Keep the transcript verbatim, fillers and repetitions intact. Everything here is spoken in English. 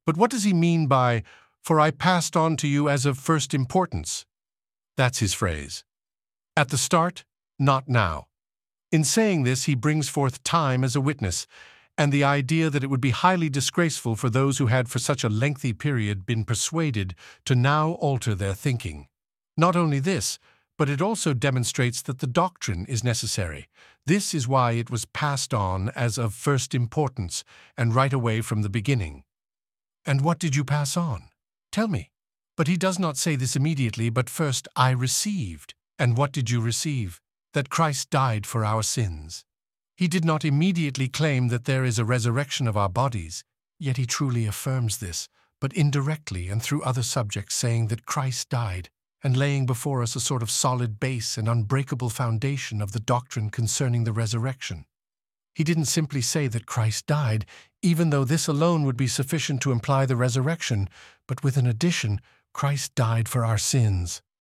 But what does he mean by, "For I passed on to you as of first importance"? That's his phrase. At the start, not now. In saying this, he brings forth time as a witness, and the idea that it would be highly disgraceful for those who had for such a lengthy period been persuaded to now alter their thinking. Not only this, but it also demonstrates that the doctrine is necessary. This is why it was passed on as of first importance and right away from the beginning. And what did you pass on? Tell me. But he does not say this immediately, but first, I received. And what did you receive? That Christ died for our sins. He did not immediately claim that there is a resurrection of our bodies, yet he truly affirms this, but indirectly and through other subjects, saying that Christ died, and laying before us a sort of solid base and unbreakable foundation of the doctrine concerning the resurrection. He didn't simply say that Christ died, even though this alone would be sufficient to imply the resurrection, but with an addition, Christ died for our sins.